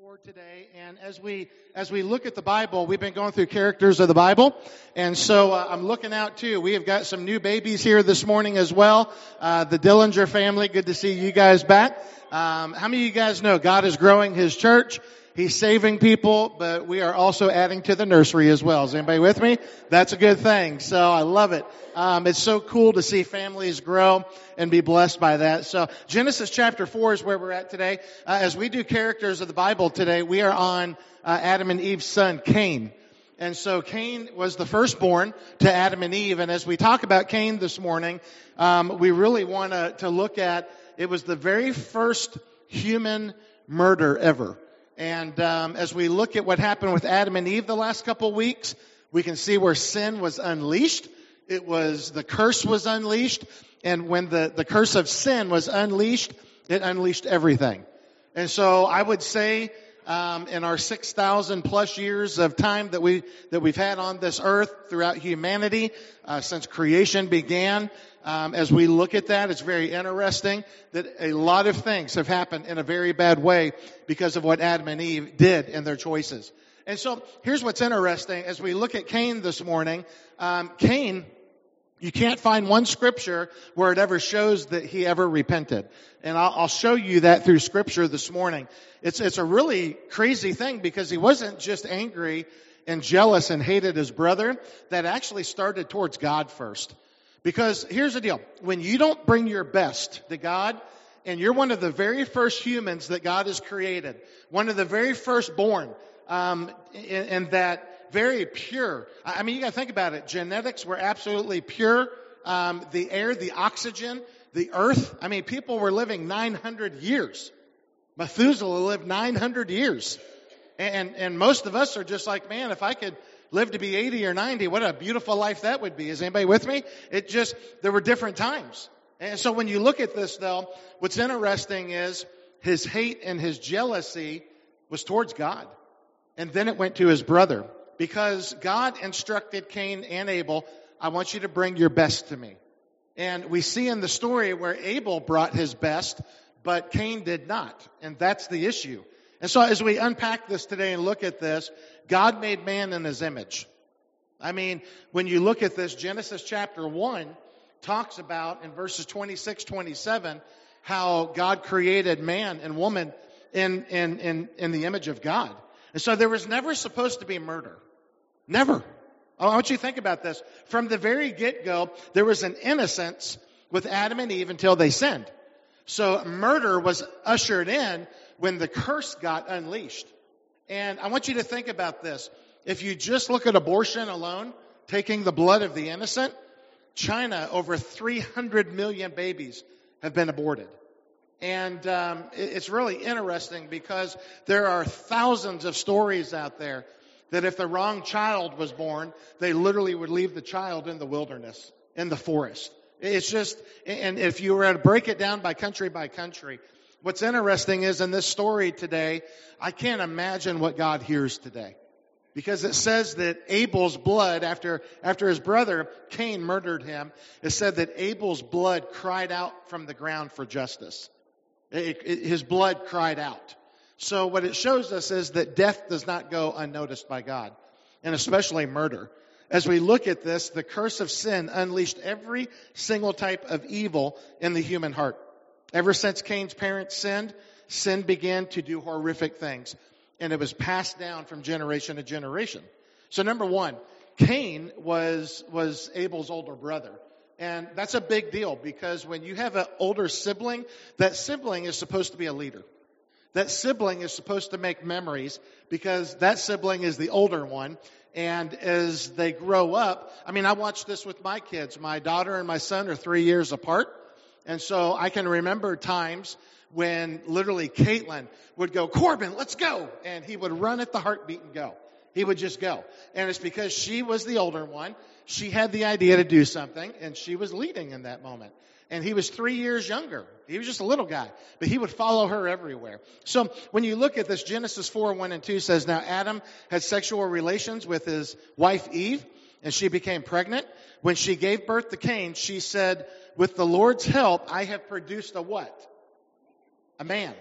Word today, and as we look at the Bible, we've been going through characters of the Bible, and so I'm looking out too. We have got some new babies here this morning as well. The Dillinger family, good to see you guys back. How many of you guys know God is growing His church? He's saving people, but we are also adding to the nursery as well. Is anybody with me? That's a good thing. So I love it. It's so cool to see families grow and be blessed by that. So Genesis chapter 4 is where we're at today. As we do characters of the Bible today, we are on Adam and Eve's son, Cain. And so Cain was the firstborn to Adam and Eve. And as we talk about Cain this morning, we really want to look at, it was the very first human murder ever. And as we look at what happened with Adam and Eve the last couple of weeks, we can see where sin was unleashed. The curse was unleashed. And when the curse of sin was unleashed, it unleashed everything. And so I would say in our 6,000 plus years of time that we've had on this earth throughout humanity, since creation began, as we look at that, it's very interesting that a lot of things have happened in a very bad way because of what Adam and Eve did in their choices. And so here's what's interesting. As we look at Cain this morning, Cain, you can't find one scripture where it ever shows that he ever repented. And I'll show you that through scripture this morning. It's a really crazy thing because he wasn't just angry and jealous and hated his brother. That actually started towards God first. Because here's the deal. When you don't bring your best to God, and you're one of the very first humans that God has created, one of the very first born, and that very pure. I mean, you gotta think about it. Genetics were absolutely pure. The air, the oxygen, the earth. I mean, people were living 900 years. Methuselah lived 900 years. And most of us are just like, man, if I could live to be 80 or 90, what a beautiful life that would be. Is anybody with me? There were different times. And so when you look at this though, what's interesting is his hate and his jealousy was towards God. And then it went to his brother. Because God instructed Cain and Abel, I want you to bring your best to me. And we see in the story where Abel brought his best, but Cain did not. And that's the issue. And so as we unpack this today and look at this, God made man in His image. I mean, when you look at this, Genesis chapter 1 talks about in verses 26, 27, how God created man and woman in the image of God. And so there was never supposed to be murder. Never. I want you to think about this. From the very get-go, there was an innocence with Adam and Eve until they sinned. So murder was ushered in when the curse got unleashed. And I want you to think about this. If you just look at abortion alone, taking the blood of the innocent, China, over 300 million babies have been aborted. And it's really interesting because there are thousands of stories out there that if the wrong child was born, they literally would leave the child in the wilderness, in the forest. It's just, and if you were to break it down by country, what's interesting is in this story today, I can't imagine what God hears today. Because it says that Abel's blood, after his brother Cain murdered him, it said that Abel's blood cried out from the ground for justice. His blood cried out. So what it shows us is that death does not go unnoticed by God, and especially murder. As we look at this, the curse of sin unleashed every single type of evil in the human heart. Ever since Cain's parents sinned, sin began to do horrific things. And it was passed down from generation to generation. So number one, Cain was Abel's older brother. And that's a big deal because when you have an older sibling, that sibling is supposed to be a leader. That sibling is supposed to make memories because that sibling is the older one. And as they grow up, I mean, I watch this with my kids. My daughter and my son are 3 years apart. And so I can remember times when literally Caitlin would go, Corbin, let's go. And he would run at the heartbeat and go. He would just go. And it's because she was the older one. She had the idea to do something, and she was leading in that moment. And he was 3 years younger. He was just a little guy, but he would follow her everywhere. So when you look at this, Genesis 4, 1 and 2 says, now Adam had sexual relations with his wife Eve, and she became pregnant. When she gave birth to Cain, she said, with the Lord's help, I have produced a what? A man.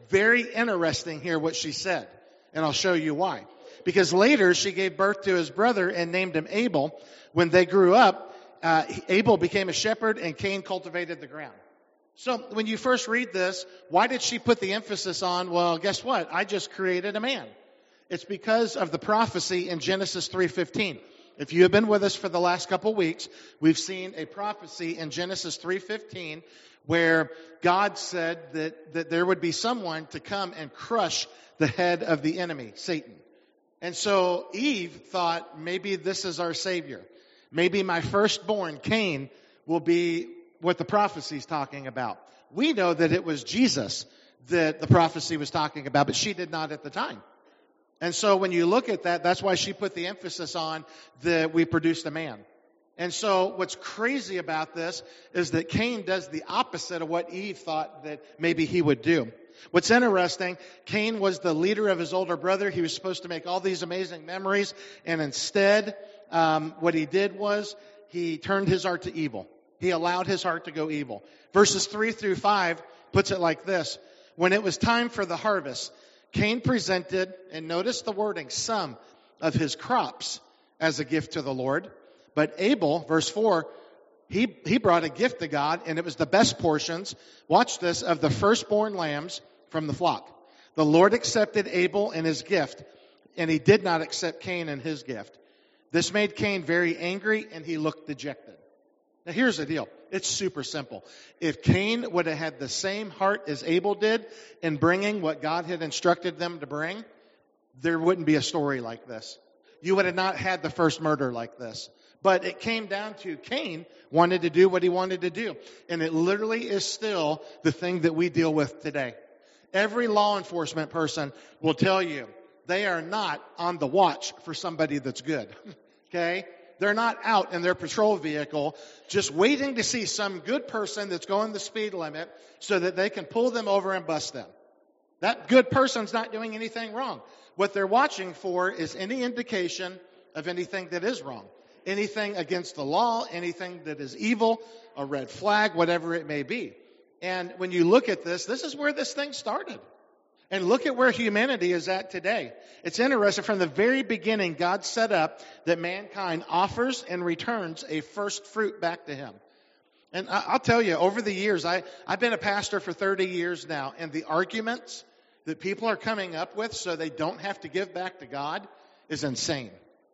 Very interesting here what she said. And I'll show you why. Because later she gave birth to his brother and named him Abel. When they grew up, Abel became a shepherd and Cain cultivated the ground. So when you first read this, why did she put the emphasis on, well, guess what? I just created a man. It's because of the prophecy in Genesis 3:15. If you have been with us for the last couple weeks, we've seen a prophecy in Genesis 3:15 where God said that there would be someone to come and crush the head of the enemy, Satan. And so Eve thought, maybe this is our Savior. Maybe my firstborn, Cain, will be what the prophecy is talking about. We know that it was Jesus that the prophecy was talking about, but she did not at the time. And so when you look at that, that's why she put the emphasis on that we produced a man. And so what's crazy about this is that Cain does the opposite of what Eve thought that maybe he would do. What's interesting, Cain was the leader of his older brother. He was supposed to make all these amazing memories. And instead, what he did was he turned his heart to evil. He allowed his heart to go evil. Verses 3-5 puts it like this. When it was time for the harvest, Cain presented, and notice the wording, some of his crops as a gift to the Lord. But Abel, verse 4, he brought a gift to God, and it was the best portions, watch this, of the firstborn lambs from the flock. The Lord accepted Abel and his gift, and he did not accept Cain and his gift. This made Cain very angry, and he looked dejected. Now here's the deal. It's super simple. If Cain would have had the same heart as Abel did in bringing what God had instructed them to bring, there wouldn't be a story like this. You would have not had the first murder like this. But it came down to Cain wanted to do what he wanted to do. And it literally is still the thing that we deal with today. Every law enforcement person will tell you they are not on the watch for somebody that's good. Okay? They're not out in their patrol vehicle just waiting to see some good person that's going the speed limit so that they can pull them over and bust them. That good person's not doing anything wrong. What they're watching for is any indication of anything that is wrong. Anything against the law, anything that is evil, a red flag, whatever it may be. And when you look at this is where this thing started. And look at where humanity is at today. It's interesting. From the very beginning, God set up that mankind offers and returns a first fruit back to him. And I'll tell you, over the years, I've been a pastor for 30 years now, and the arguments that people are coming up with so they don't have to give back to God is insane.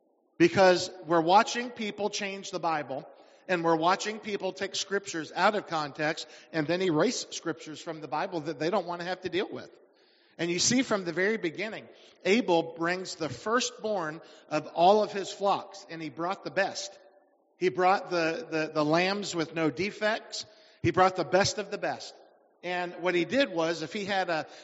Because we're watching people change the Bible, and we're watching people take scriptures out of context and then erase scriptures from the Bible that they don't want to have to deal with. And you see from the very beginning, Abel brings the firstborn of all of his flocks, and he brought the best. He brought the lambs with no defects. He brought the best of the best. And what he did was, if he had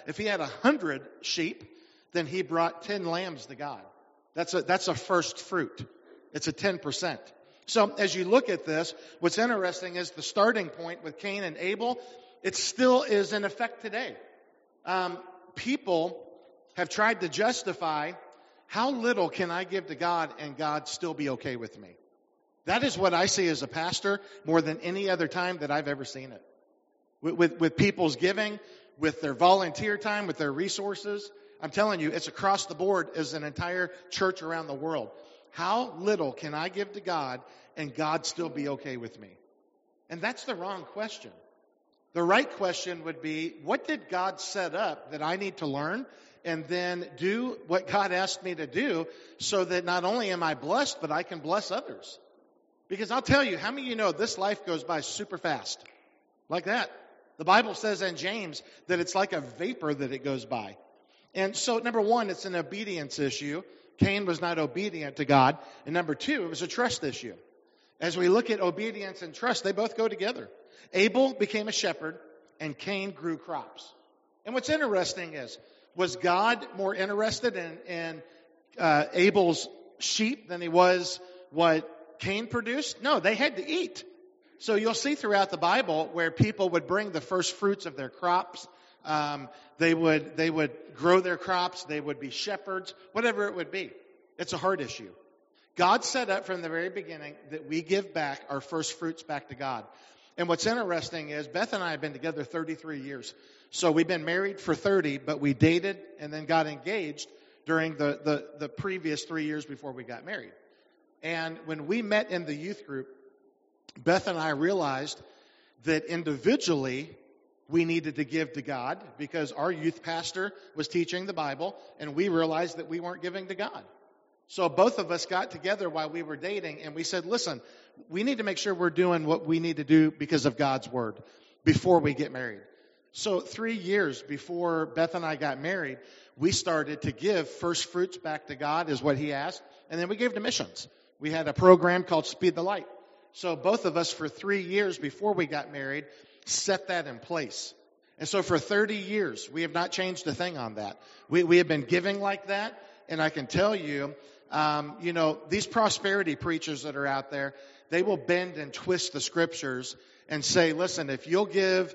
100 sheep, then he brought 10 lambs to God. That's a first fruit. It's a 10%. So as you look at this, what's interesting is the starting point with Cain and Abel, it still is in effect today. People have tried to justify how little can I give to God and God still be okay with me. That is what I see as a pastor more than any other time that I've ever seen it. With people's giving, with their volunteer time, with their resources. I'm telling you, it's across the board as an entire church around the world. How little can I give to God and God still be okay with me? And that's the wrong question. The right question would be, what did God set up that I need to learn and then do what God asked me to do so that not only am I blessed, but I can bless others? Because I'll tell you, how many of you know this life goes by super fast? Like that. The Bible says in James that it's like a vapor that it goes by. And so, number one, it's an obedience issue. Cain was not obedient to God. And number two, it was a trust issue. As we look at obedience and trust, they both go together. Abel became a shepherd, and Cain grew crops. And what's interesting is, was God more interested in Abel's sheep than he was what Cain produced? No, they had to eat. So you'll see throughout the Bible where people would bring the first fruits of their crops. They would grow their crops. They would be shepherds, whatever it would be. It's a heart issue. God set up from the very beginning that we give back our first fruits back to God. And what's interesting is Beth and I have been together 33 years. So we've been married for 30, but we dated and then got engaged during the previous 3 years before we got married. And when we met in the youth group, Beth and I realized that individually we needed to give to God because our youth pastor was teaching the Bible, and we realized that we weren't giving to God. So both of us got together while we were dating, and we said, listen, we need to make sure we're doing what we need to do because of God's word before we get married. So 3 years before Beth and I got married, we started to give first fruits back to God is what he asked, and then we gave to missions. We had a program called Speed the Light. So both of us for 3 years before we got married set that in place. And so for 30 years, we have not changed a thing on that. We have been giving like that, and I can tell you, these prosperity preachers that are out there, they will bend and twist the scriptures and say, listen, if you'll give,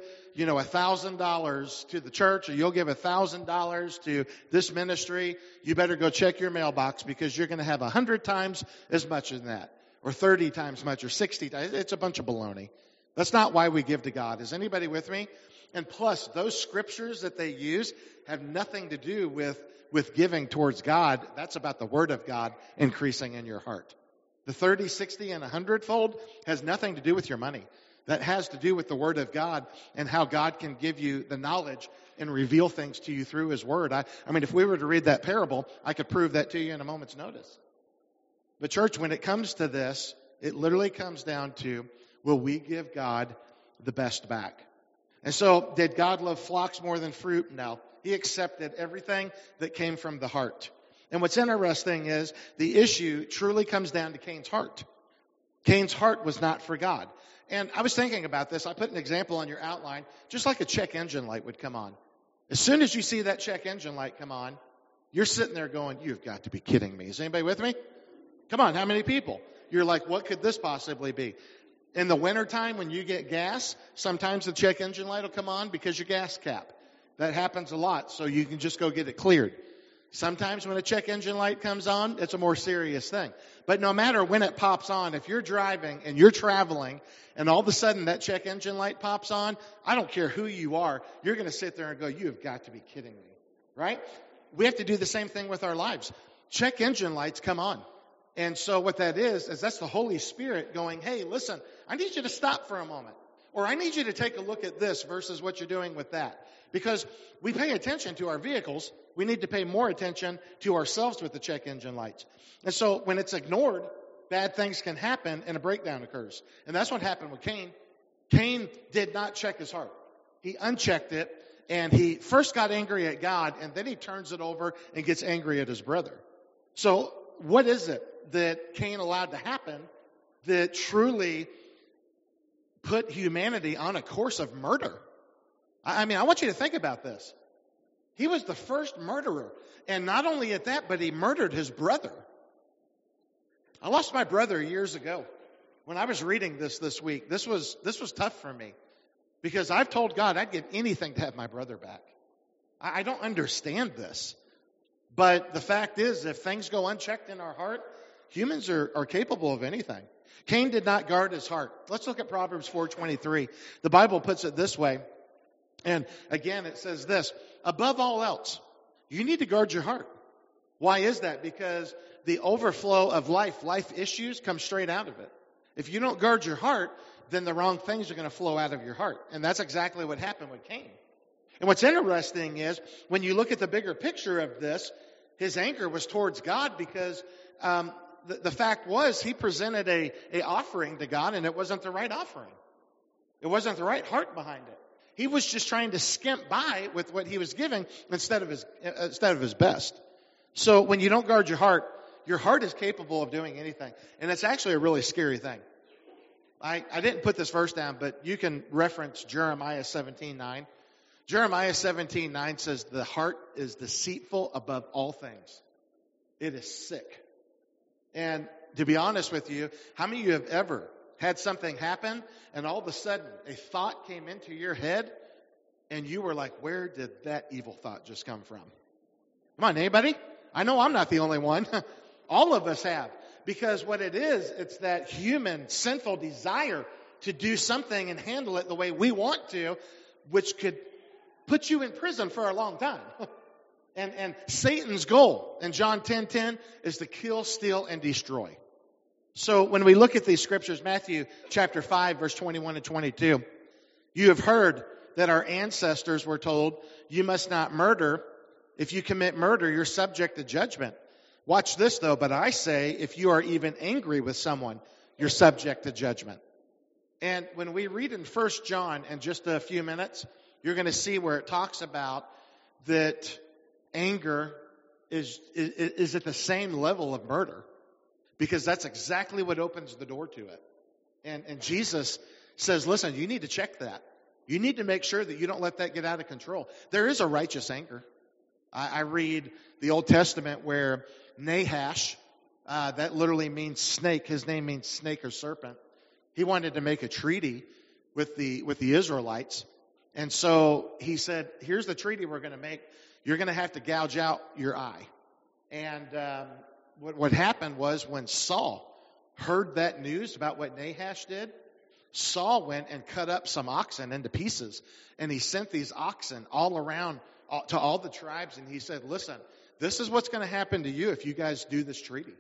$1,000 to the church, or you'll give $1,000 to this ministry, you better go check your mailbox because you're going to have 100 times as much as that, or 30 times much, or 60 times. It's a bunch of baloney. That's not why we give to God. Is anybody with me? And plus, those scriptures that they use have nothing to do with giving towards God. That's about the Word of God increasing in your heart. The 30, 60, and 100-fold has nothing to do with your money. That has to do with the Word of God and how God can give you the knowledge and reveal things to you through His Word. I mean, if we were to read that parable, I could prove that to you in a moment's notice. But church, when it comes to this, it literally comes down to, will we give God the best back? And so, did God love flocks more than fruit? No. He accepted everything that came from the heart. And what's interesting is the issue truly comes down to Cain's heart. Cain's heart was not for God. And I was thinking about this. I put an example on your outline, just like a check engine light would come on. As soon as you see that check engine light come on, you're sitting there going, you've got to be kidding me. Is anybody with me? Come on, how many people? You're like, what could this possibly be? In the wintertime when you get gas, sometimes the check engine light will come on because your gas cap. That happens a lot, so you can just go get it cleared. Sometimes when a check engine light comes on, it's a more serious thing. But no matter when it pops on, if you're driving and you're traveling and all of a sudden that check engine light pops on, I don't care who you are, you're going to sit there and go, you have got to be kidding me, right? We have to do the same thing with our lives. Check engine lights come on. And so what that is that's the Holy Spirit going, hey, listen, I need you to stop for a moment. Or I need you to take a look at this versus what you're doing with that. Because we pay attention to our vehicles, we need to pay more attention to ourselves with the check engine lights. And so when it's ignored, bad things can happen and a breakdown occurs. And that's what happened with Cain. Cain did not check his heart. He unchecked it, and he first got angry at God, and then he turns it over and gets angry at his brother. So what is it that Cain allowed to happen that truly put humanity on a course of murder? I mean, I want you to think about this. He was the first murderer. And not only at that, but he murdered his brother. I lost my brother years ago. When I was reading this week, this was tough for me. Because I've told God I'd give anything to have my brother back. I don't understand this. But the fact is, if things go unchecked in our heart, humans are capable of anything. Cain did not guard his heart. Let's look at Proverbs 4:23. The Bible puts it this way. And again, it says this, above all else, you need to guard your heart. Why is that? Because the overflow of life issues come straight out of it. If you don't guard your heart, then the wrong things are going to flow out of your heart. And that's exactly what happened with Cain. And what's interesting is, when you look at the bigger picture of this, his anger was towards God because the fact was he presented a offering to God, and it wasn't the right offering. It wasn't the right heart behind it. He was just trying to skimp by with what he was giving instead of his best. So when you don't guard your heart is capable of doing anything. And it's actually a really scary thing. I didn't put this verse down, but you can reference Jeremiah 17:9. Jeremiah 17:9 says, the heart is deceitful above all things. It is sick. And to be honest with you, how many of you have ever had something happen and all of a sudden a thought came into your head and you were like, where did that evil thought just come from? Come on, anybody? I know I'm not the only one. All of us have. Because what it is, it's that human sinful desire to do something and handle it the way we want to, which could put you in prison for a long time. And Satan's goal in John 10:10 is to kill, steal, and destroy. So when we look at these scriptures, Matthew chapter 5, verse 21 and 22, you have heard that our ancestors were told, you must not murder. If you commit murder, you're subject to judgment. Watch this though, but I say, if you are even angry with someone, you're subject to judgment. And when we read in 1 John in just a few minutes, you're going to see where it talks about that anger is at the same level of murder, because that's exactly what opens the door to it. And Jesus says, listen, you need to check that. You need to make sure that you don't let that get out of control. There is a righteous anger. I read the Old Testament where Nahash, that literally means snake. His name means snake or serpent. He wanted to make a treaty with the Israelites. And so he said, here's the treaty we're going to make. You're going to have to gouge out your eye. And what happened was when Saul heard that news about what Nahash did, Saul went and cut up some oxen into pieces. And he sent these oxen all around to all the tribes. And he said, listen, this is what's going to happen to you if you guys do this treaty.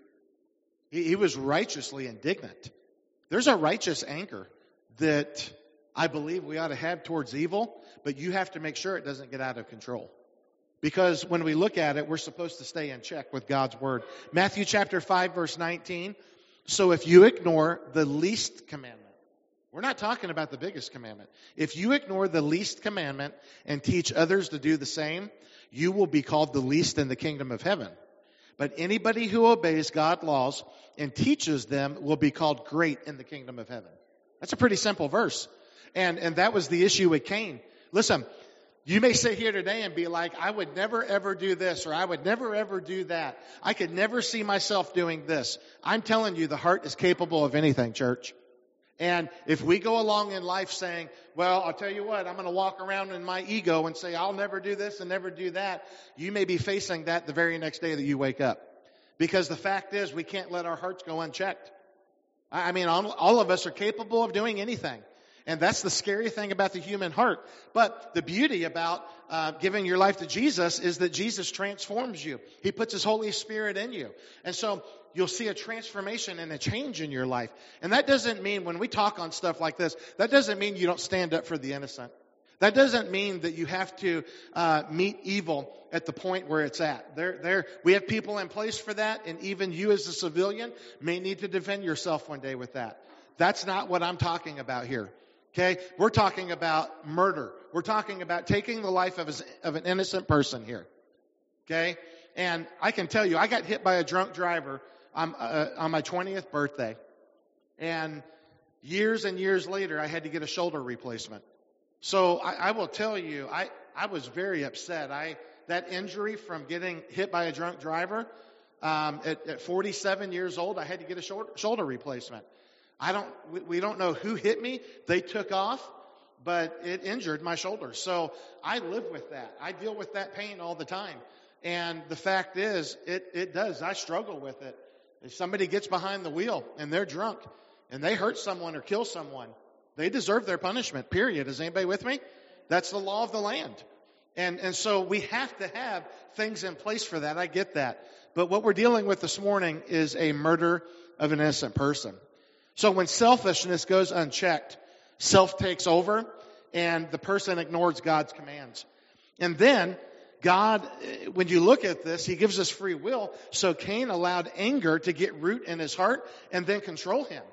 He was righteously indignant. There's a righteous anger that I believe we ought to have towards evil, but you have to make sure it doesn't get out of control. Because when we look at it, we're supposed to stay in check with God's word. Matthew chapter 5, verse 19. So if you ignore the least commandment, we're not talking about the biggest commandment. If you ignore the least commandment and teach others to do the same, you will be called the least in the kingdom of heaven. But anybody who obeys God's laws and teaches them will be called great in the kingdom of heaven. That's a pretty simple verse. And that was the issue with Cain. Listen, you may sit here today and be like, I would never ever do this, or I would never ever do that. I could never see myself doing this. I'm telling you, the heart is capable of anything, church. And if we go along in life saying, well, I'll tell you what, I'm going to walk around in my ego and say, I'll never do this and never do that, you may be facing that the very next day that you wake up. Because the fact is, we can't let our hearts go unchecked. I mean, all of us are capable of doing anything. And that's the scary thing about the human heart. But the beauty about giving your life to Jesus is that Jesus transforms you. He puts His Holy Spirit in you. And so you'll see a transformation and a change in your life. And that doesn't mean, when we talk on stuff like this, that doesn't mean you don't stand up for the innocent. That doesn't mean that you have to meet evil at the point where it's at. We have people in place for that, and even you as a civilian may need to defend yourself one day with that. That's not what I'm talking about here. Okay? We're talking about murder. We're talking about taking the life of an innocent person here. Okay? And I can tell you, I got hit by a drunk driver on my 20th birthday. And years and years later, I had to get a shoulder replacement. So I will tell you, I was very upset. That injury from getting hit by a drunk driver, at 47 years old, I had to get a shoulder replacement. We don't know who hit me. They took off, but it injured my shoulder. So I live with that. I deal with that pain all the time. And the fact is, it does. I struggle with it. If somebody gets behind the wheel and they're drunk and they hurt someone or kill someone, they deserve their punishment, period. Is anybody with me? That's the law of the land. And so we have to have things in place for that. I get that. But what we're dealing with this morning is a murder of an innocent person. So when selfishness goes unchecked, self takes over and the person ignores God's commands. And then God, when you look at this, He gives us free will. So Cain allowed anger to get root in his heart and then control him.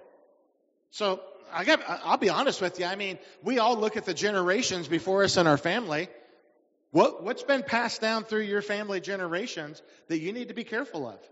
So I'll be honest with you. I mean, we all look at the generations before us in our family. What's been passed down through your family generations that you need to be careful of?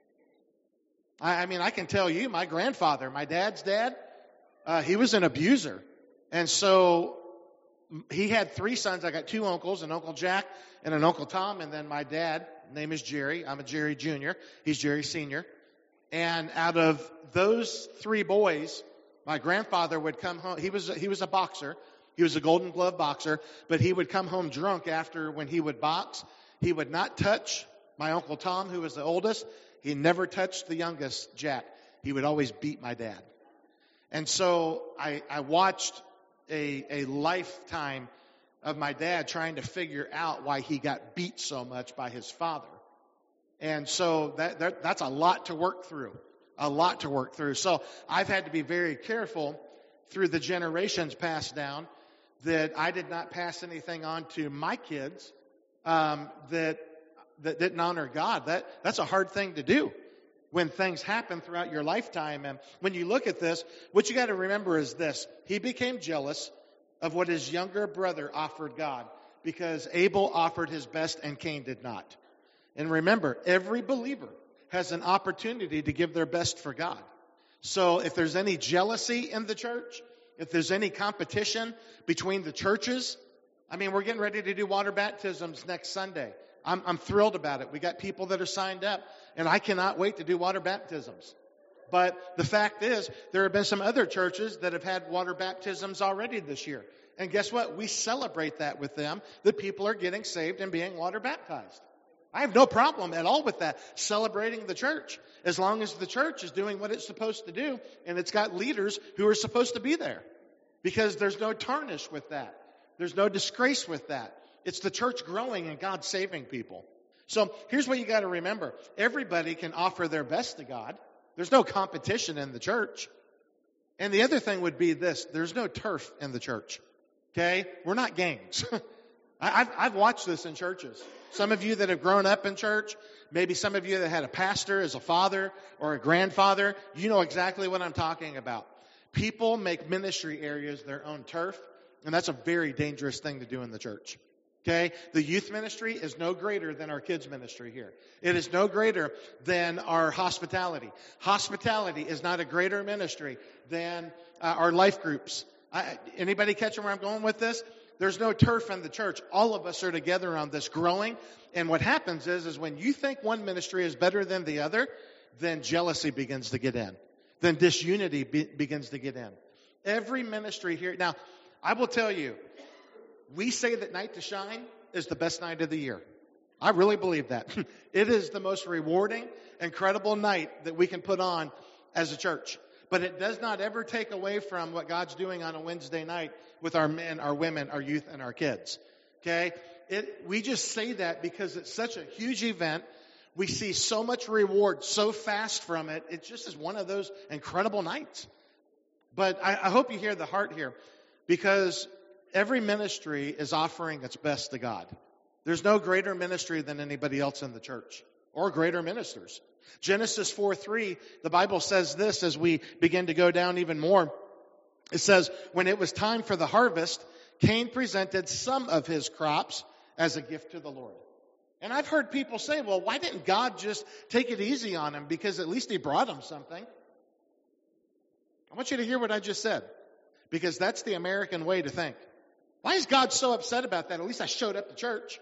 I mean, I can tell you, my grandfather, my dad's dad, he was an abuser. And so he had 3 sons. I got 2 uncles, an Uncle Jack and an Uncle Tom. And then my dad, name is Jerry. I'm a Jerry Jr. He's Jerry Sr. And out of those 3 boys, my grandfather would come home. He was a boxer. He was a Golden Glove boxer. But he would come home drunk after when he would box. He would not touch my Uncle Tom, who was the oldest. He never touched the youngest, Jack. He would always beat my dad. And so I watched a lifetime of my dad trying to figure out why he got beat so much by his father. And so that's a lot to work through, a lot to work through. So I've had to be very careful through the generations passed down that I did not pass anything on to my kids that didn't honor God. That's a hard thing to do when things happen throughout your lifetime. And when you look at this, what you got to remember is this. He became jealous of what his younger brother offered God because Abel offered his best and Cain did not. And remember, every believer has an opportunity to give their best for God. So if there's any jealousy in the church, if there's any competition between the churches, I mean, we're getting ready to do water baptisms next Sunday. I'm thrilled about it. We got people that are signed up, and I cannot wait to do water baptisms. But the fact is, there have been some other churches that have had water baptisms already this year. And guess what? We celebrate that with them, that people are getting saved and being water baptized. I have no problem at all with that, celebrating the church, as long as the church is doing what it's supposed to do, and it's got leaders who are supposed to be there. Because there's no tarnish with that. There's no disgrace with that. It's the church growing and God saving people. So here's what you got to remember. Everybody can offer their best to God. There's no competition in the church. And the other thing would be this. There's no turf in the church. Okay? We're not gangs. I've watched this in churches. Some of you that have grown up in church, maybe some of you that had a pastor as a father or a grandfather, you know exactly what I'm talking about. People make ministry areas their own turf, and that's a very dangerous thing to do in the church. Okay? The youth ministry is no greater than our kids ministry here. It is no greater than our hospitality. Hospitality is not a greater ministry than our life groups. Anybody catching where I'm going with this? There's no turf in the church. All of us are together on this growing. And what happens is when you think one ministry is better than the other, then jealousy begins to get in. Then disunity begins to get in. Every ministry here. Now, I will tell you, we say that Night to Shine is the best night of the year. I really believe that. It is the most rewarding, incredible night that we can put on as a church. But it does not ever take away from what God's doing on a Wednesday night with our men, our women, our youth, and our kids. Okay? We just say that because it's such a huge event. We see so much reward so fast from it. It just is one of those incredible nights. But I hope you hear the heart here, because every ministry is offering its best to God. There's no greater ministry than anybody else in the church, or greater ministers. Genesis 4:3, the Bible says this as we begin to go down even more. It says, when it was time for the harvest, Cain presented some of his crops as a gift to the Lord. And I've heard people say, well, why didn't God just take it easy on him? Because at least he brought him something. I want you to hear what I just said, because that's the American way to think. Why is God so upset about that? At least I showed up to church.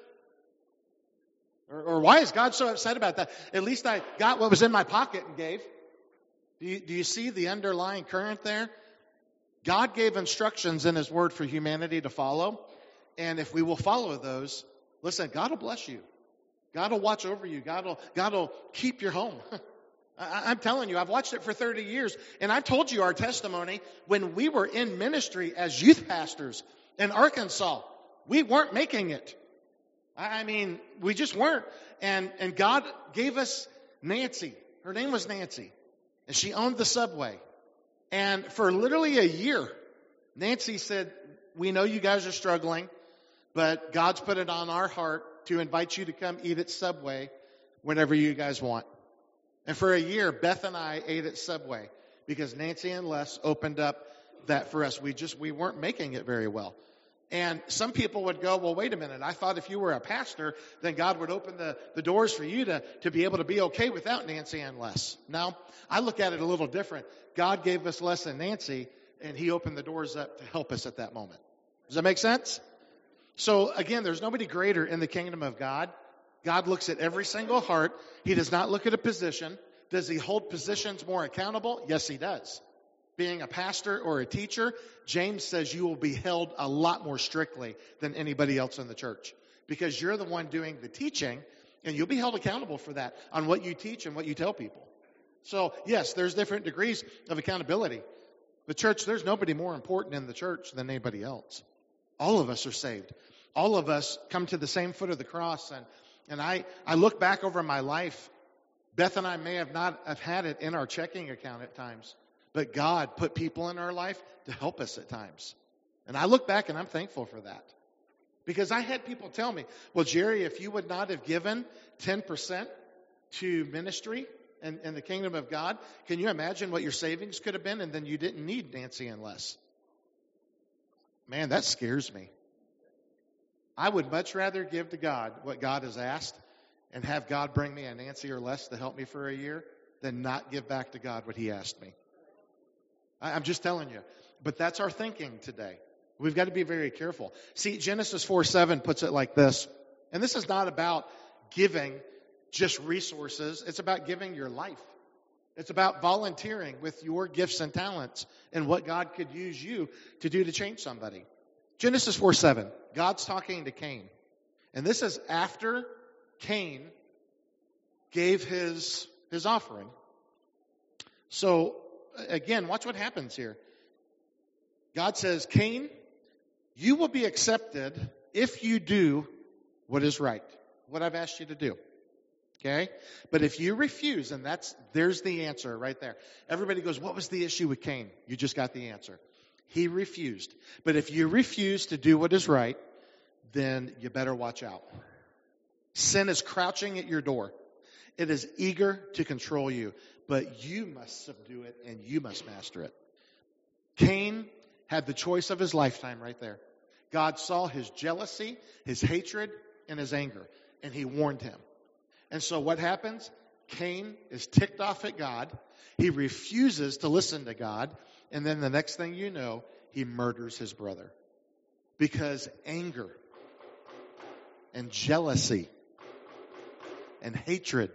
Or why is God so upset about that? At least I got what was in my pocket and gave. Do you see the underlying current there? God gave instructions in His Word for humanity to follow. And if we will follow those, listen, God will bless you. God will watch over you. God will keep your home. I'm telling you, I've watched it for 30 years. And I've told you our testimony when we were in ministry as youth pastors in Arkansas. We weren't making it. I mean, we just weren't. And God gave us Nancy. Her name was Nancy. And she owned the Subway. And for literally a year, Nancy said, we know you guys are struggling, but God's put it on our heart to invite you to come eat at Subway whenever you guys want. And for a year, Beth and I ate at Subway because Nancy and Les opened up that for us. We weren't making it very well. And some people would go, well, wait a minute. I thought if you were a pastor, then God would open the doors for you to be able to be okay without Nancy and Les. No, I look at it a little different. God gave us Les and Nancy, and He opened the doors up to help us at that moment. Does that make sense? So again, there's nobody greater in the kingdom of God. God looks at every single heart. He does not look at a position. Does He hold positions more accountable? Yes, He does. Being a pastor or a teacher, James says you will be held a lot more strictly than anybody else in the church, because you're the one doing the teaching, and you'll be held accountable for that on what you teach and what you tell people. So yes, there's different degrees of accountability. But church, there's nobody more important in the church than anybody else. All of us are saved. All of us come to the same foot of the cross. And I look back over my life. Beth and I may have not have had it in our checking account at times, but God put people in our life to help us at times. And I look back and I'm thankful for that. Because I had people tell me, well, Jerry, if you would not have given 10% to ministry and the kingdom of God, can you imagine what your savings could have been? And then you didn't need Nancy and Les. Man, that scares me. I would much rather give to God what God has asked and have God bring me a Nancy or Les to help me for a year than not give back to God what he asked me. I'm just telling you. But that's our thinking today. We've got to be very careful. See, Genesis 4:7 puts it like this. And this is not about giving just resources. It's about giving your life. It's about volunteering with your gifts and talents and what God could use you to do to change somebody. Genesis 4:7. God's talking to Cain. And this is after Cain gave his offering. So, again, watch what happens here. God says, Cain, you will be accepted if you do what is right, what I've asked you to do. Okay? But if you refuse, and there's the answer right there. Everybody goes, what was the issue with Cain? You just got the answer. He refused. But if you refuse to do what is right, then you better watch out. Sin is crouching at your door. It is eager to control you, but you must subdue it and you must master it. Cain had the choice of his lifetime right there. God saw his jealousy, his hatred, and his anger, and he warned him. And so what happens? Cain is ticked off at God. He refuses to listen to God. And then the next thing you know, he murders his brother. Because anger and jealousy and hatred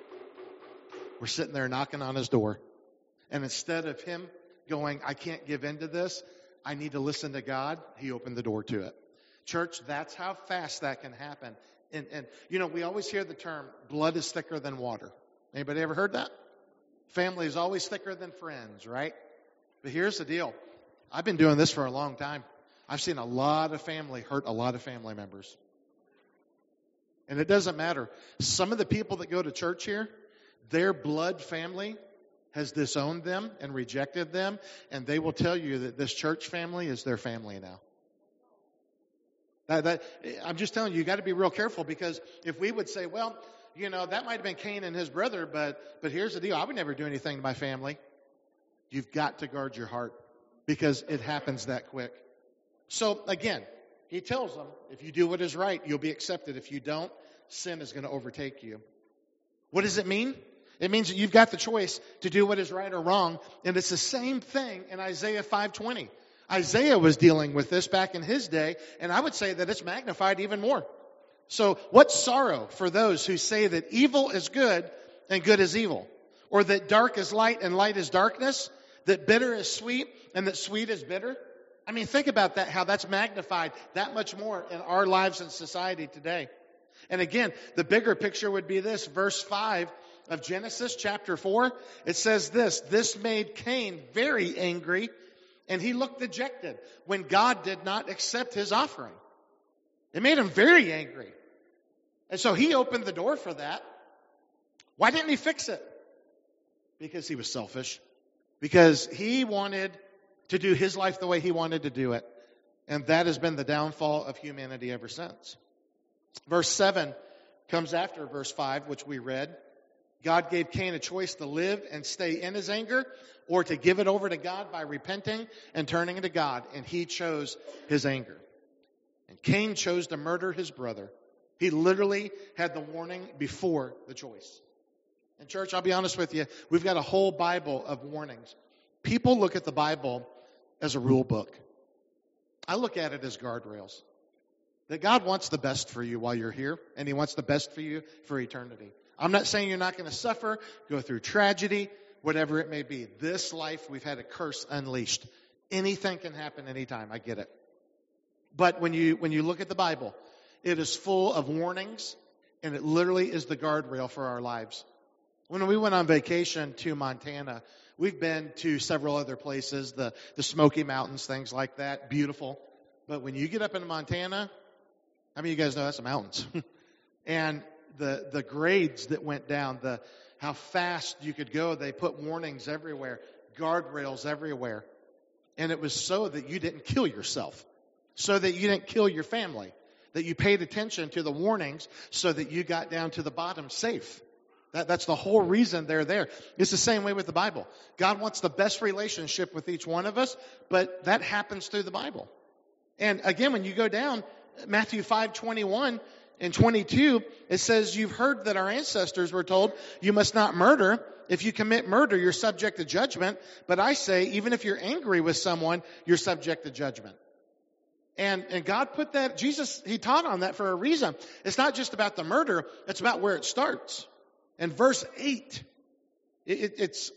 were sitting there knocking on his door. And instead of him going, I can't give in to this, I need to listen to God, he opened the door to it. Church, that's how fast that can happen. And you know, we always hear the term, blood is thicker than water. Anybody ever heard that? Family is always thicker than friends, right? But here's the deal. I've been doing this for a long time. I've seen a lot of family hurt a lot of family members. And it doesn't matter. Some of the people that go to church here, their blood family has disowned them and rejected them, and they will tell you that this church family is their family now. I'm just telling you, you got to be real careful, because if we would say, well, you know, that might have been Cain and his brother, but here's the deal, I would never do anything to my family. You've got to guard your heart, because it happens that quick. So again, he tells them, if you do what is right, you'll be accepted. If you don't, sin is going to overtake you. What does it mean? It means that you've got the choice to do what is right or wrong. And it's the same thing in Isaiah 5:20. Isaiah was dealing with this back in his day, and I would say that it's magnified even more. So what sorrow for those who say that evil is good and good is evil, or that dark is light and light is darkness, that bitter is sweet and that sweet is bitter. I mean, think about that, how that's magnified that much more in our lives and society today. And again, the bigger picture would be this, verse 5 of Genesis chapter 4. It says this made Cain very angry, and he looked dejected when God did not accept his offering. It made him very angry. And so he opened the door for that. Why didn't he fix it? Because he was selfish. Because he wanted to do his life the way he wanted to do it. And that has been the downfall of humanity ever since. Verse 7 comes after verse 5, which we read. God gave Cain a choice to live and stay in his anger, or to give it over to God by repenting and turning to God. And he chose his anger. And Cain chose to murder his brother. He literally had the warning before the choice. And church, I'll be honest with you, we've got a whole Bible of warnings. People look at the Bible as a rule book. I look at it as guardrails. That God wants the best for you while you're here, and he wants the best for you for eternity. I'm not saying you're not going to suffer, go through tragedy, whatever it may be. This life, we've had a curse unleashed. Anything can happen anytime. I get it. But when you look at the Bible, it is full of warnings, and it literally is the guardrail for our lives. When we went on vacation to Montana, we've been to several other places, the Smoky Mountains, things like that, beautiful. But when you get up into Montana, how many of you guys know that's the mountains? And the grades that went down, how fast you could go, they put warnings everywhere, guardrails everywhere. And it was so that you didn't kill yourself, so that you didn't kill your family, that you paid attention to the warnings so that you got down to the bottom safe. That's the whole reason they're there. It's the same way with the Bible. God wants the best relationship with each one of us, but that happens through the Bible. And again, when you go down, Matthew 5:21 and 22, it says, you've heard that our ancestors were told, you must not murder. If you commit murder, you're subject to judgment. But I say, even if you're angry with someone, you're subject to judgment. And God put that, Jesus, he taught on that for a reason. It's not just about the murder, it's about where it starts. And verse 8, it's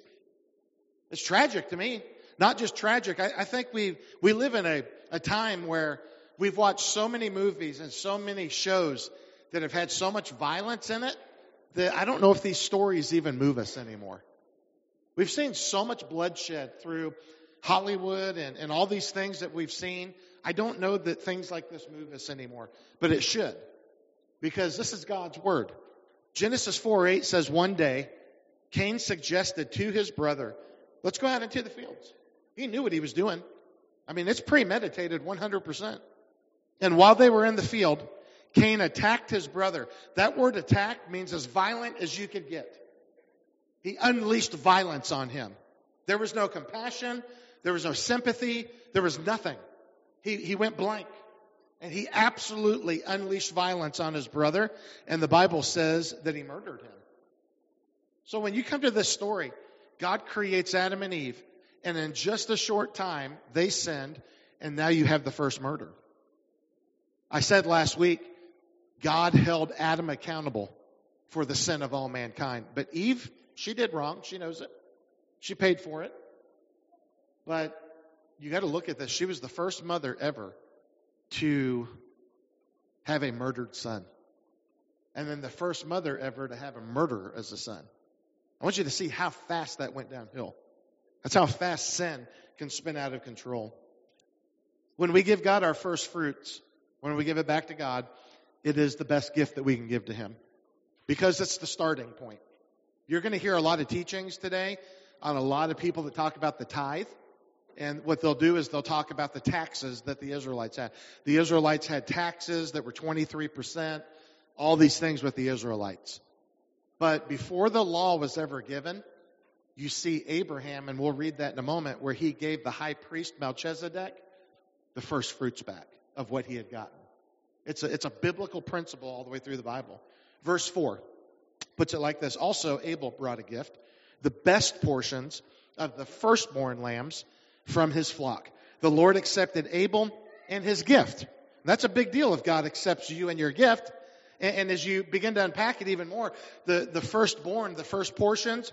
tragic to me. Not just tragic. I think we live in a time where we've watched so many movies and so many shows that have had so much violence in it that I don't know if these stories even move us anymore. We've seen so much bloodshed through Hollywood and all these things that we've seen. I don't know that things like this move us anymore, but it should, because this is God's word. Genesis 4:8 says, one day, Cain suggested to his brother, let's go out into the fields. He knew what he was doing. I mean, it's premeditated 100%. And while they were in the field, Cain attacked his brother. That word attack means as violent as you could get. He unleashed violence on him. There was no compassion. There was no sympathy. There was nothing. He went blank. And he absolutely unleashed violence on his brother. And the Bible says that he murdered him. So when you come to this story, God creates Adam and Eve. And in just a short time, they sinned. And now you have the first murder. I said last week, God held Adam accountable for the sin of all mankind. But Eve, she did wrong. She knows it. She paid for it. But you got to look at this. She was the first mother ever to have a murdered son. And then the first mother ever to have a murderer as a son. I want you to see how fast that went downhill. That's how fast sin can spin out of control. When we give God our first fruits, when we give it back to God, it is the best gift that we can give to Him. Because it's the starting point. You're going to hear a lot of teachings today on a lot of people that talk about the tithe. And what they'll do is they'll talk about the taxes that the Israelites had. The Israelites had taxes that were 23%, all these things with the Israelites. But before the law was ever given, you see Abraham, and we'll read that in a moment, where he gave the high priest Melchizedek the first fruits back of what he had gotten. It's a biblical principle all the way through the Bible. Verse 4 puts it like this. Also, Abel brought a gift, the best portions of the firstborn lambs from his flock. The Lord accepted Abel and his gift. That's a big deal if God accepts you and your gift. And as you begin to unpack it even more, the firstborn, the first portions,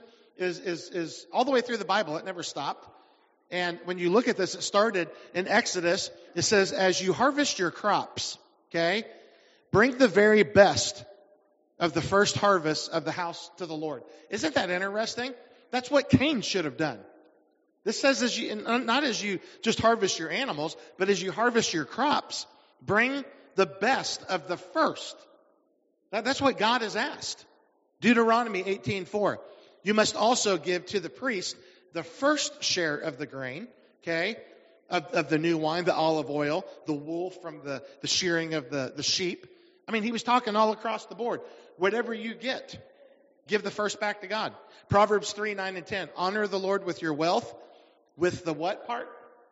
is all the way through the Bible. It never stopped. And when you look at this, it started in Exodus. It says, as you harvest your crops, okay, bring the very best of the first harvest of the house to the Lord. Isn't that interesting? That's what Cain should have done. This says, not as you just harvest your animals, but as you harvest your crops, bring the best of the first. That's what God has asked. Deuteronomy 18:4. You must also give to the priest the first share of the grain, okay, of the new wine, the olive oil, the wool from the shearing of the sheep. I mean, he was talking all across the board. Whatever you get, give the first back to God. Proverbs 3:9-10. Honor the Lord with your wealth. With the what part?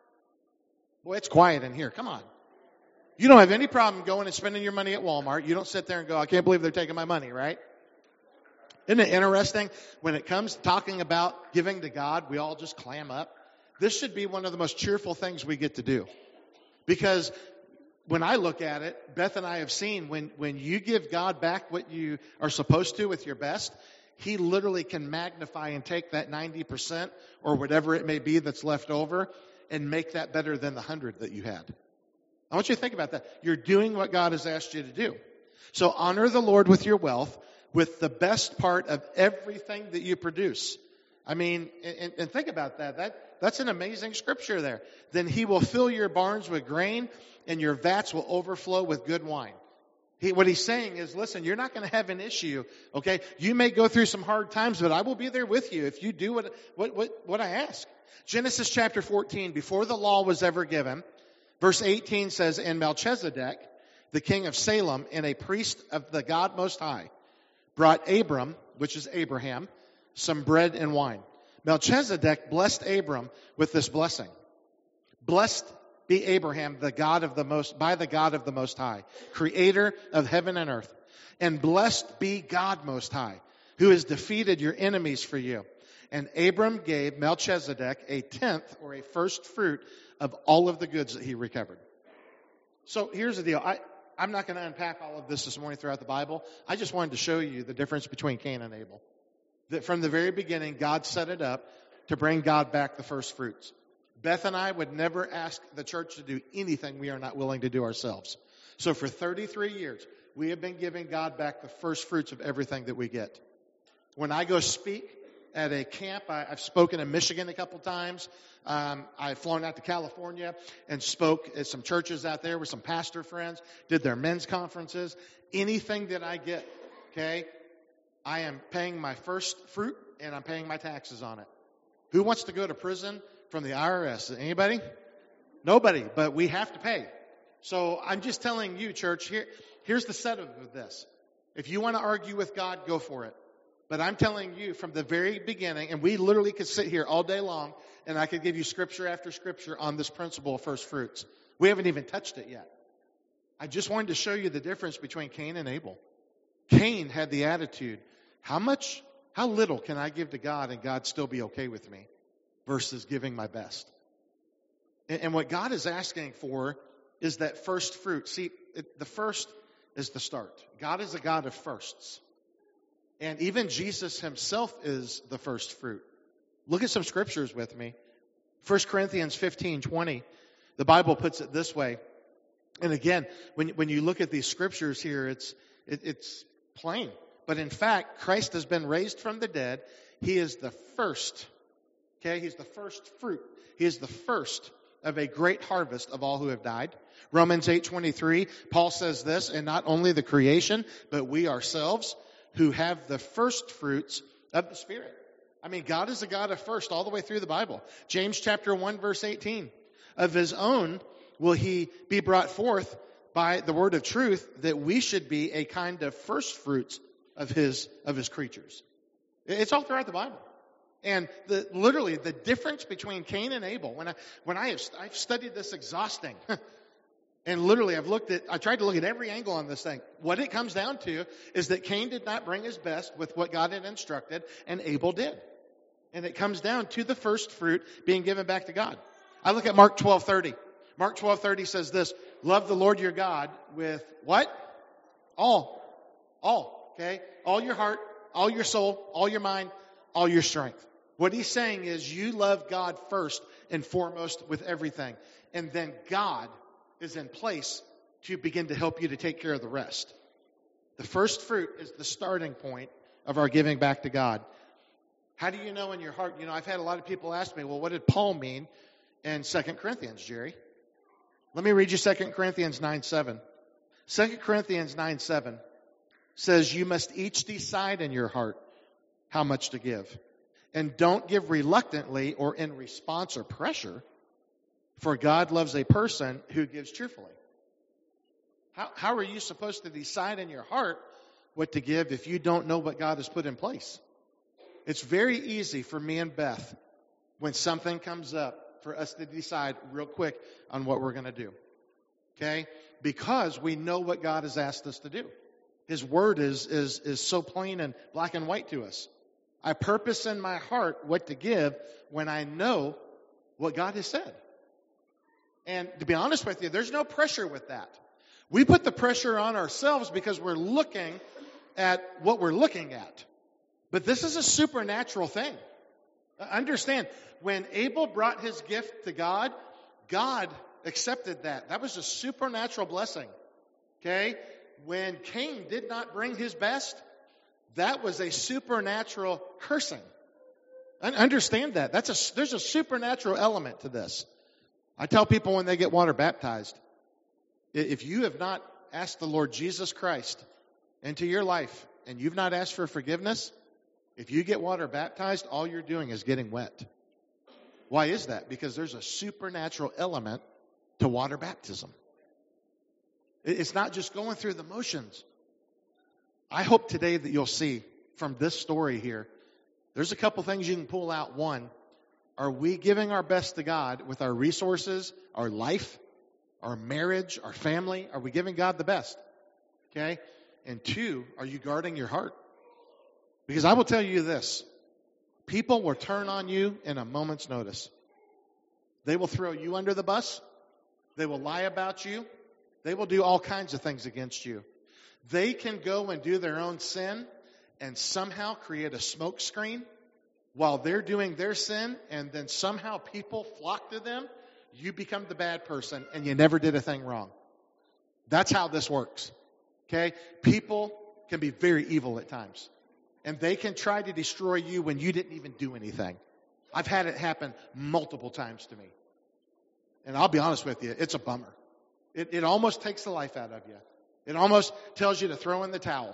Boy, it's quiet in here. Come on. You don't have any problem going and spending your money at Walmart. You don't sit there and go, I can't believe they're taking my money, right? Isn't it interesting? When it comes to talking about giving to God, we all just clam up. This should be one of the most cheerful things we get to do. Because when I look at it, Beth and I have seen when you give God back what you are supposed to with your best, He literally can magnify and take that 90% or whatever it may be that's left over and make that better than the 100 that you had. I want you to think about that. You're doing what God has asked you to do. So honor the Lord with your wealth, with the best part of everything that you produce. I mean, and think about that. That's an amazing scripture there. Then he will fill your barns with grain, and your vats will overflow with good wine. What he's saying is, listen, you're not going to have an issue, okay? You may go through some hard times, but I will be there with you if you do what I ask. Genesis chapter 14, before the law was ever given, verse 18 says, and Melchizedek, the king of Salem, and a priest of the God Most High, brought Abram, which is Abraham, some bread and wine. Melchizedek blessed Abram with this blessing. Blessed be Abraham, by the God of the Most High, creator of heaven and earth. And blessed be God Most High, who has defeated your enemies for you. And Abram gave Melchizedek a tenth, or a first fruit, of all of the goods that he recovered. So here's the deal. I'm not going to unpack all of this morning throughout the Bible. I just wanted to show you the difference between Cain and Abel. That from the very beginning, God set it up to bring God back the first fruits. Beth and I would never ask the church to do anything we are not willing to do ourselves. So for 33 years, we have been giving God back the first fruits of everything that we get. When I go speak at a camp, I've spoken in Michigan a couple times. I've flown out to California and spoke at some churches out there with some pastor friends, did their men's conferences. Anything that I get, okay, I am paying my first fruit and I'm paying my taxes on it. Who wants to go to prison from the IRS? Anybody? Nobody, but we have to pay. So I'm just telling you, church, here's the setup of this. If you want to argue with God, go for it. But I'm telling you from the very beginning, and we literally could sit here all day long, and I could give you scripture after scripture on this principle of first fruits. We haven't even touched it yet. I just wanted to show you the difference between Cain and Abel. Cain had the attitude, how little can I give to God and God still be okay with me, versus giving my best. And what God is asking for is that first fruit. See, the first is the start. God is a God of firsts. And even Jesus himself is the first fruit. Look at some scriptures with me. 1 Corinthians 15:20. The Bible puts it this way. And again, when you look at these scriptures here, it's plain. But in fact, Christ has been raised from the dead. He is the first. Okay, he's the first fruit. He is the first of a great harvest of all who have died. Romans 8:23, Paul says this, and not only the creation, but we ourselves, who have the first fruits of the Spirit. I mean, God is a God of first all the way through the Bible. James chapter 1, verse 18. Of his own will he be brought forth by the word of truth, that we should be a kind of first fruits of his creatures. It's all throughout the Bible. And literally the difference between Cain and Abel, I've studied this exhausting. And literally, I tried to look at every angle on this thing. What it comes down to is that Cain did not bring his best with what God had instructed, and Abel did. And it comes down to the first fruit being given back to God. I look at Mark 12:30. Mark 12:30 says this, love the Lord your God with what? All, okay? All your heart, all your soul, all your mind, all your strength. What he's saying is you love God first and foremost with everything. And then God is in place to begin to help you to take care of the rest. The first fruit is the starting point of our giving back to God. How do you know in your heart? I've had a lot of people ask me, well, what did Paul mean in 2 Corinthians, Jerry? Let me read you 2 Corinthians 9:7. 2 Corinthians 9:7 says, you must each decide in your heart how much to give. And don't give reluctantly or in response or pressure, for God loves a person who gives cheerfully. How are you supposed to decide in your heart what to give if you don't know what God has put in place? It's very easy for me and Beth, when something comes up, for us to decide real quick on what we're going to do. Okay? Because we know what God has asked us to do. His word is so plain and black and white to us. I purpose in my heart what to give when I know what God has said. And to be honest with you, there's no pressure with that. We put the pressure on ourselves because we're looking at what we're looking at. But this is a supernatural thing. Understand, when Abel brought his gift to God, God accepted that. That was a supernatural blessing. Okay? When Cain did not bring his best, That was a supernatural cursing. Understand that. There's a supernatural element to this. I tell people when they get water baptized, if you have not asked the Lord Jesus Christ into your life and you've not asked for forgiveness, if you get water baptized, all you're doing is getting wet. Why is that? Because there's a supernatural element to water baptism. It's not just going through the motions. I hope today that you'll see from this story here, there's a couple things you can pull out. One, are we giving our best to God with our resources, our life, our marriage, our family? Are we giving God the best? Okay? And two, are you guarding your heart? Because I will tell you this, people will turn on you in a moment's notice. They will throw you under the bus. They will lie about you. They will do all kinds of things against you. They can go and do their own sin and somehow create a smoke screen while they're doing their sin, and then somehow people flock to them. You become the bad person and you never did a thing wrong. That's how this works. Okay? People can be very evil at times. And they can try to destroy you when you didn't even do anything. I've had it happen multiple times to me. And I'll be honest with you, it's a bummer. It almost takes the life out of you. It almost tells you to throw in the towel.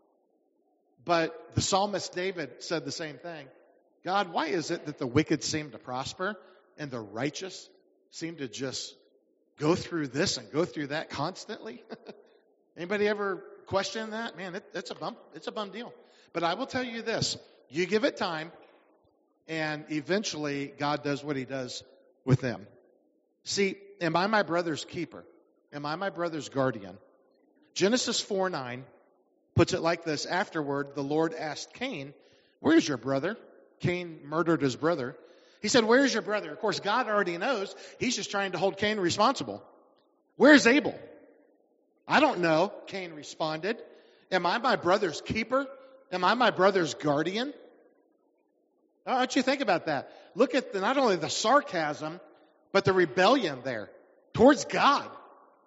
But the psalmist David said the same thing. God, why is it that the wicked seem to prosper and the righteous seem to just go through this and go through that constantly? Anybody ever question that? Man, it's a bum deal. But I will tell you this. You give it time, and eventually God does what he does with them. See, am I my brother's keeper? Am I my brother's guardian? Genesis 4:9 puts it like this. Afterward, the Lord asked Cain, where's your brother? Cain murdered his brother. He said, where's your brother? Of course, God already knows. He's just trying to hold Cain responsible. Where's Abel? I don't know, Cain responded. Am I my brother's keeper? Am I my brother's guardian? I want you to think about that. Look at not only the sarcasm, but the rebellion there towards God.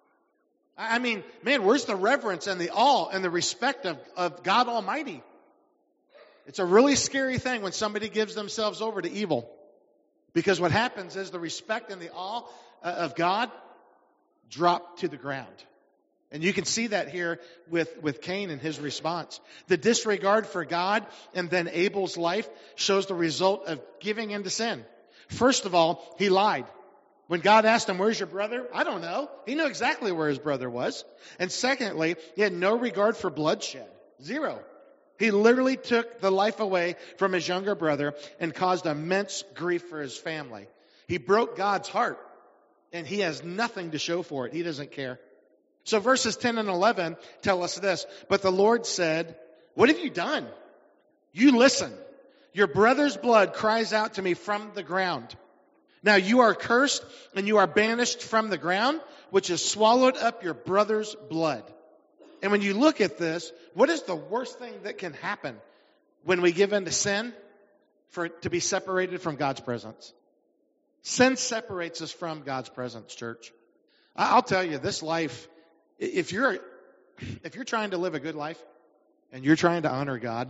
I mean, man, where's the reverence and the awe and the respect of God Almighty? It's a really scary thing when somebody gives themselves over to evil. Because what happens is the respect and the awe of God drop to the ground. And you can see that here with Cain and his response. The disregard for God and then Abel's life shows the result of giving into sin. First of all, he lied. When God asked him, where's your brother? I don't know. He knew exactly where his brother was. And secondly, he had no regard for bloodshed. Zero. He literally took the life away from his younger brother and caused immense grief for his family. He broke God's heart, and he has nothing to show for it. He doesn't care. So verses 10 and 11 tell us this. But the Lord said, what have you done? You listen. Your brother's blood cries out to me from the ground. Now you are cursed and you are banished from the ground, which has swallowed up your brother's blood. And when you look at this, what is the worst thing that can happen when we give in to sin? For it to be separated from God's presence. Sin separates us from God's presence, church. I'll tell you, this life, if you're trying to live a good life and you're trying to honor God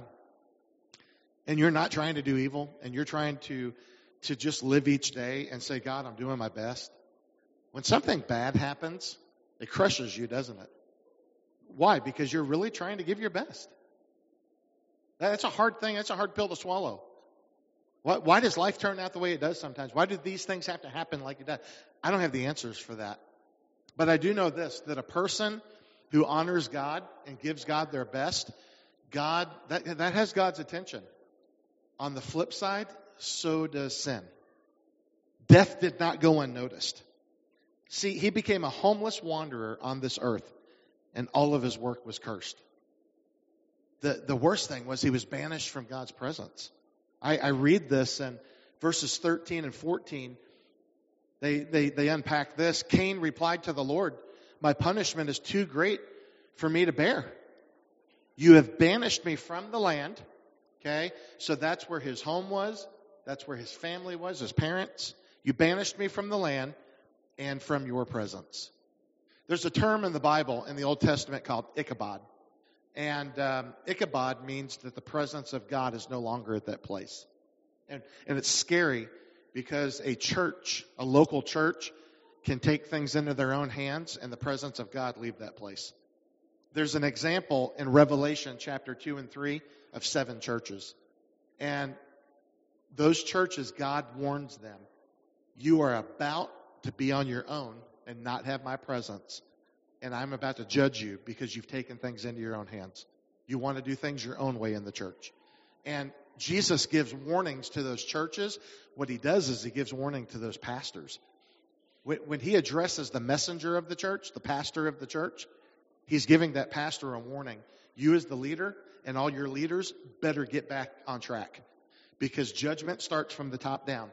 and you're not trying to do evil and you're trying to just live each day and say, God, I'm doing my best. When something bad happens, it crushes you, doesn't it? Why? Because you're really trying to give your best. That's a hard thing. That's a hard pill to swallow. Why does life turn out the way it does sometimes? Why do these things have to happen like it does? I don't have the answers for that. But I do know this, that a person who honors God and gives God their best, God, that has God's attention. On the flip side, so does sin. Death did not go unnoticed. See, he became a homeless wanderer on this earth, and all of his work was cursed. The worst thing was he was banished from God's presence. I read this in verses 13 and 14. They unpack this. Cain replied to the Lord, my punishment is too great for me to bear. You have banished me from the land. Okay, so that's where his home was. That's where his family was, his parents. You banished me from the land and from your presence. There's a term in the Bible, in the Old Testament, called Ichabod. And Ichabod means that the presence of God is no longer at that place. And it's scary because a local church, can take things into their own hands and the presence of God leave that place. There's an example in Revelation chapter 2 and 3 of 7 churches. And those churches, God warns them, you are about to be on your own and not have my presence. And I'm about to judge you because you've taken things into your own hands. You want to do things your own way in the church. And Jesus gives warnings to those churches. What he does is he gives warning to those pastors. When he addresses the messenger of the church, the pastor of the church, he's giving that pastor a warning. You as the leader and all your leaders better get back on track because judgment starts from the top down.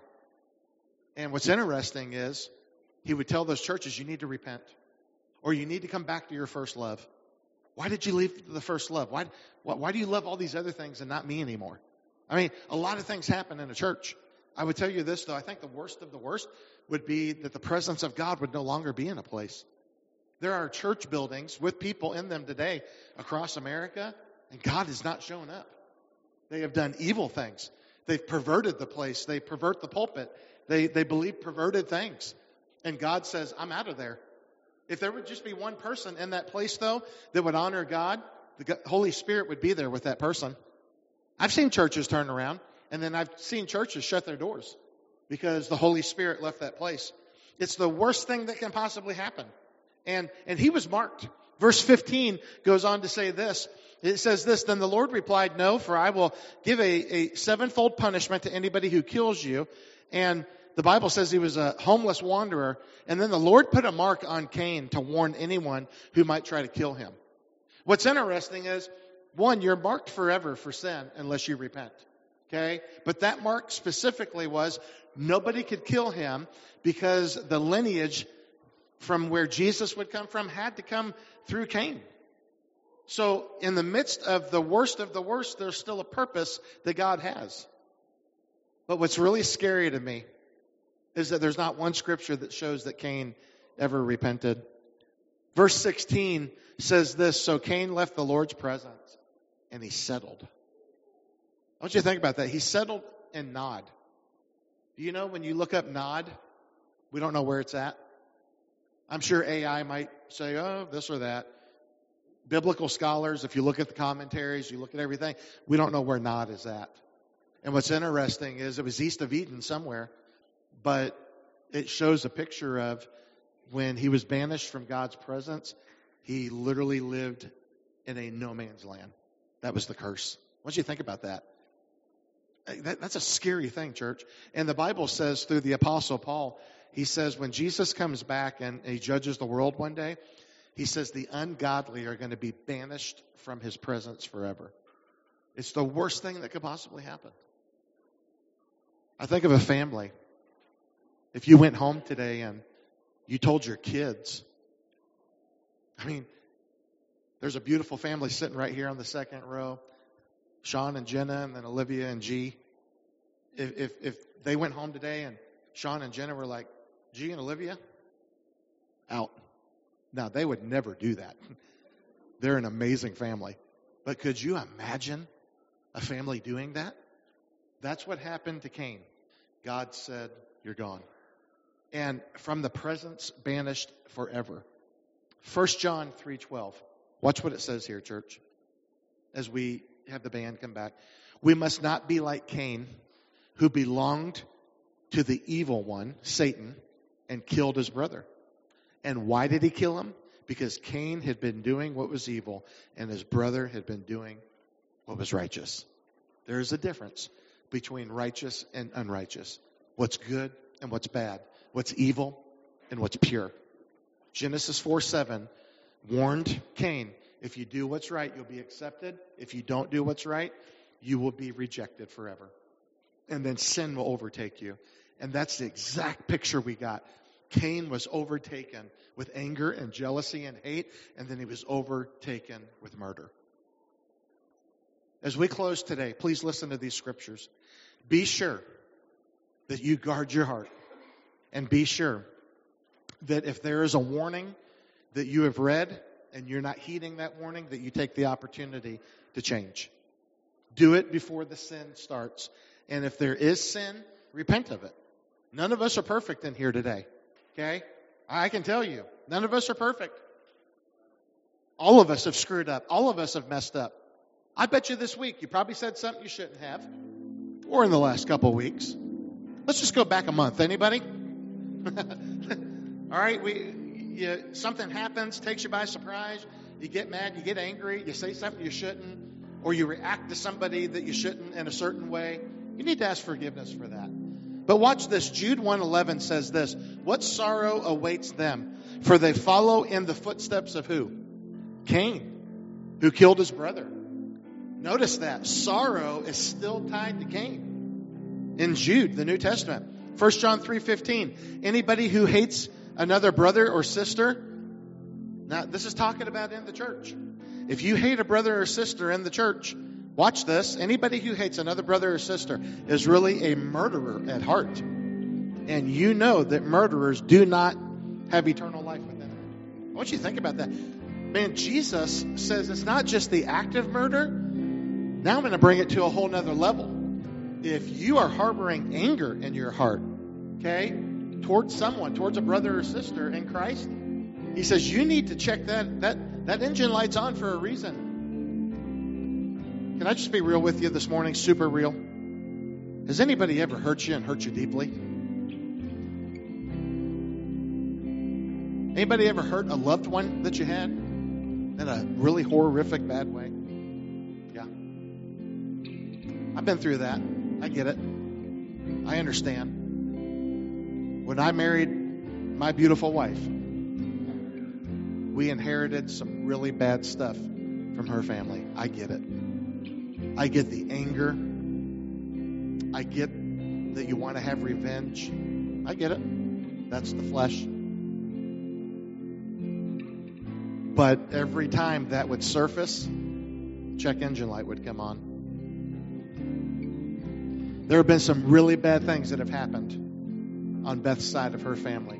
And what's interesting is he would tell those churches, you need to repent or you need to come back to your first love. Why did you leave the first love? Why do you love all these other things and not me anymore? I mean, a lot of things happen in a church. I would tell you this, though. I think the worst of the worst would be that the presence of God would no longer be in a place. There are church buildings with people in them today across America, and God has not shown up. They have done evil things. They've perverted the place. They pervert the pulpit. They believe perverted things. And God says, I'm out of there. If there would just be one person in that place, though, that would honor God, the Holy Spirit would be there with that person. I've seen churches turn around, and then I've seen churches shut their doors because the Holy Spirit left that place. It's the worst thing that can possibly happen. And he was marked. Verse 15 goes on to say this. It says this, then the Lord replied, no, for I will give a sevenfold punishment to anybody who kills you. And the Bible says he was a homeless wanderer. And then the Lord put a mark on Cain to warn anyone who might try to kill him. What's interesting is, one, you're marked forever for sin unless you repent. Okay? But that mark specifically was nobody could kill him because the lineage from where Jesus would come from had to come through Cain. So in the midst of the worst, there's still a purpose that God has. But what's really scary to me is that there's not one scripture that shows that Cain ever repented. Verse 16 says this, so Cain left the Lord's presence and he settled. I want you to think about that. He settled in Nod. Do you know when you look up Nod, we don't know where it's at? I'm sure AI might say, oh, this or that. Biblical scholars, if you look at the commentaries, you look at everything, we don't know where Nod is at. And what's interesting is it was east of Eden somewhere, but it shows a picture of when he was banished from God's presence, he literally lived in a no man's land. That was the curse. I want you to think about that. That's a scary thing, church. And the Bible says through the Apostle Paul, he says when Jesus comes back and he judges the world one day, he says the ungodly are going to be banished from his presence forever. It's the worst thing that could possibly happen. I think of a family. If you went home today and you told your kids, I mean, there's a beautiful family sitting right here on the second row, Sean and Jenna, and then Olivia and G. If they went home today and Sean and Jenna were like, G and Olivia, out. Now, they would never do that. They're an amazing family. But could you imagine a family doing that? That's what happened to Cain. God said, you're gone. And from the presence, banished forever. 1 John 3:12. Watch what it says here, church, as we have the band come back. We must not be like Cain, who belonged to the evil one, Satan, and killed his brother. And why did he kill him? Because Cain had been doing what was evil, and his brother had been doing what was righteous. There is a difference between righteous and unrighteous. What's good and what's bad. What's evil and what's pure. Genesis 4:7 warned Cain, if you do what's right, you'll be accepted. If you don't do what's right, you will be rejected forever. And then sin will overtake you. And that's the exact picture we got. Cain was overtaken with anger and jealousy and hate, and then he was overtaken with murder. As we close today, please listen to these scriptures. Be sure that you guard your heart, and be sure that if there is a warning that you have read and you're not heeding that warning, that you take the opportunity to change. Do it before the sin starts. And if there is sin, repent of it. None of us are perfect in here today. Okay? I can tell you, none of us are perfect. All of us have screwed up. All of us have messed up. I bet you this week you probably said something you shouldn't have. Or in the last couple of weeks. Let's just go back a month. Anybody? All right, something happens, takes you by surprise. You get mad, you get angry, you say something you shouldn't, or you react to somebody that you shouldn't in a certain way. You need to ask forgiveness for that. But watch this. Jude 1:11 says this: what sorrow awaits them, for they follow in the footsteps of who? Cain, who killed his brother. Notice that. Sorrow is still tied to Cain in Jude, the New Testament. 1 John 3:15. Anybody who hates another brother or sister, now this is talking about in the church. If you hate a brother or sister in the church, watch this. Anybody who hates another brother or sister is really a murderer at heart. And you know that murderers do not have eternal life within them. I want you to think about that. Man, Jesus says it's not just the act of murder. Now I'm going to bring it to a whole nother level. If you are harboring anger in your heart, okay, towards someone, towards a brother or sister in Christ, he says you need to check that engine light's on for a reason. Can I just be real with you this morning? Super real. Has anybody ever hurt you and hurt you deeply? Anybody ever hurt a loved one that you had in a really horrific, bad way? Yeah. I've been through that. I get it. I understand. When I married my beautiful wife, we inherited some really bad stuff from her family. I get it. I get the anger. I get that you want to have revenge. I get it. That's the flesh. But every time that would surface, check engine light would come on. There have been some really bad things that have happened on Beth's side of her family.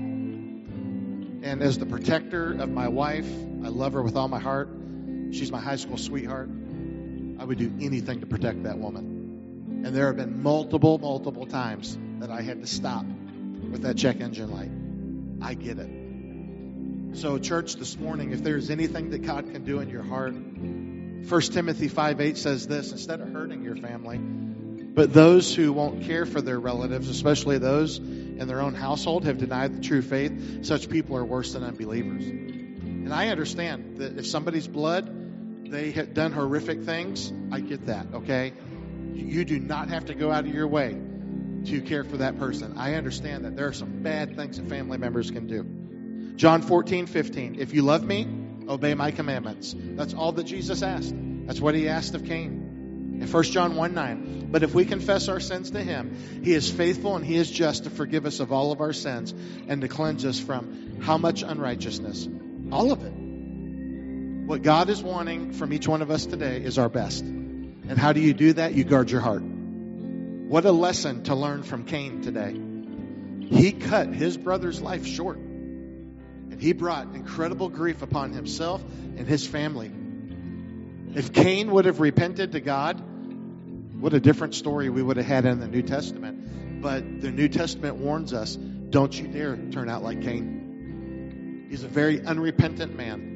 And as the protector of my wife, I love her with all my heart. She's my high school sweetheart. I would do anything to protect that woman. And there have been multiple times that I had to stop with that check engine light. I get it. So church, this morning, if there's anything that God can do in your heart, 1 Timothy 5:8 says this: instead of hurting your family, but those who won't care for their relatives, especially those in their own household, have denied the true faith. Such people are worse than unbelievers. And I understand that if somebody's blood, they have done horrific things. I get that, okay? You do not have to go out of your way to care for that person. I understand that there are some bad things that family members can do. John 14:15. If you love me, obey my commandments. That's all that Jesus asked. That's what he asked of Cain. In 1 John 1:9, but if we confess our sins to him, he is faithful and he is just to forgive us of all of our sins and to cleanse us from how much unrighteousness? All of it. What God is wanting from each one of us today is our best. And how do you do that? You guard your heart. What a lesson to learn from Cain today. He cut his brother's life short. And he brought incredible grief upon himself and his family. If Cain would have repented to God, what a different story we would have had in the New Testament. But the New Testament warns us, don't you dare turn out like Cain. He's a very unrepentant man.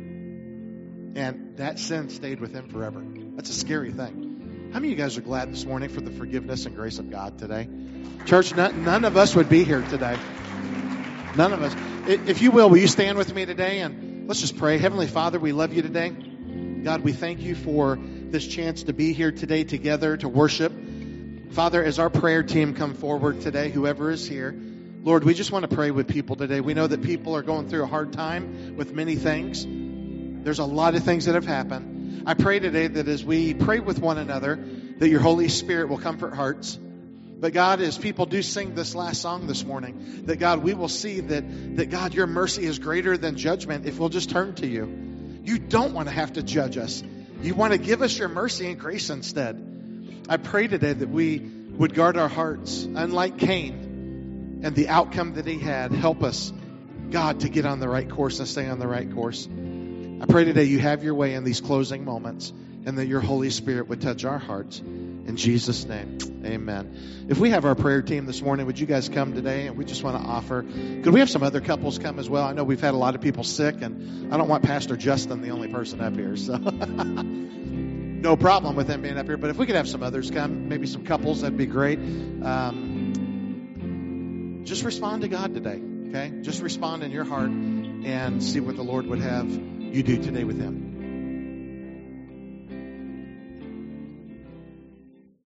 And that sin stayed with him forever. That's a scary thing. How many of you guys are glad this morning for the forgiveness and grace of God today? Church, none of us would be here today. None of us. If you will you stand with me today and let's just pray. Heavenly Father, we love you today. God, we thank you for this chance to be here today together to worship. Father, as our prayer team come forward today, whoever is here, Lord, we just want to pray with people today. We know that people are going through a hard time with many things. There's a lot of things that have happened. I pray today that as we pray with one another, that your Holy Spirit will comfort hearts. But God, as people do sing this last song this morning, that God, we will see that God, your mercy is greater than judgment if we'll just turn to you. You don't want to have to judge us. You want to give us your mercy and grace instead. I pray today that we would guard our hearts, unlike Cain and the outcome that he had. Help us, God, to get on the right course and stay on the right course. I pray today you have your way in these closing moments and that your Holy Spirit would touch our hearts. In Jesus' name, amen. If we have our prayer team this morning, would you guys come today? And we just want to offer. Could we have some other couples come as well? I know we've had a lot of people sick, and I don't want Pastor Justin the only person up here. So no problem with him being up here. But if we could have some others come, maybe some couples, that'd be great. Just respond to God today, okay? Just respond in your heart and see what the Lord would have you do today with Him.